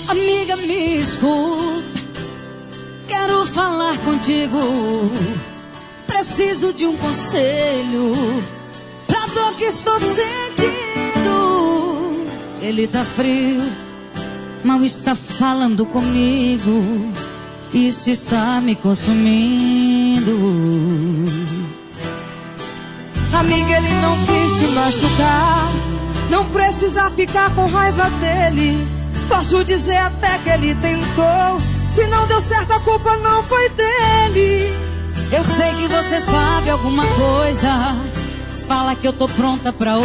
Amiga, me escuta, quero falar contigo. Preciso de um conselho pra dor que estou sentindo. Ele tá frio, mal está falando comigo. Isso está me consumindo. Amiga, ele não quis te machucar, não precisa ficar com raiva dele. Posso dizer até que ele tentou. Se não deu certo, a culpa não foi dele. Eu sei que você sabe alguma coisa. Fala que eu tô pronta pra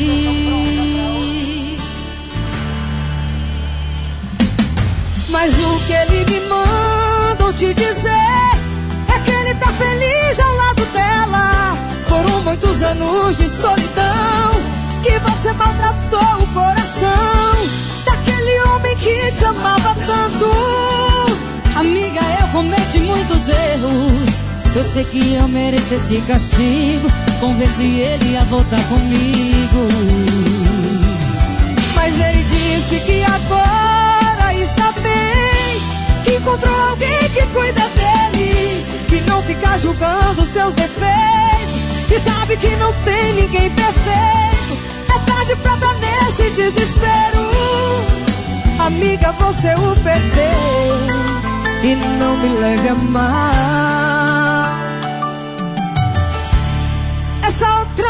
ouvir. Mas o que ele me mandou te dizer é que ele tá feliz ao lado dela. Foram muitos anos de solidão que você maltratou o coração daquele homem que te amava tanto. Amiga, eu cometi muitos erros. Eu sei que eu mereço esse castigo. Convenci ele a voltar comigo. Mas ele disse que agora está bem, que encontrou alguém que cuida dele, que não fica julgando seus defeitos, e sabe que não tem ninguém perfeito. É tarde pra dar nesse desespero. Amiga, você o perdeu, e não me leve a mal. Essa outra